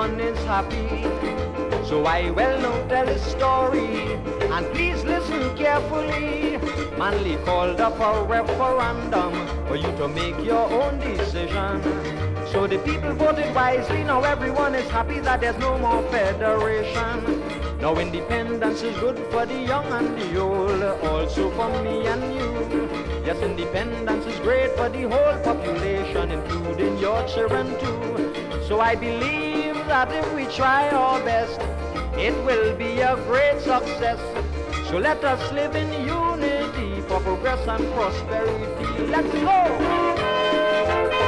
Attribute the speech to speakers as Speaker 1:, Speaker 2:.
Speaker 1: everyone is happy. So I will now tell a story, and please listen carefully. Manly called up a referendum for you to make your own decision. So the people voted wisely, now everyone is happy that there's no more federation. Now independence is good for the young and the old, also for me and you. Yes, independence is great for the whole population, including your children too. So I believe that if we try our best, it will be a great success. So let us live in unity for progress and prosperity. Let's go!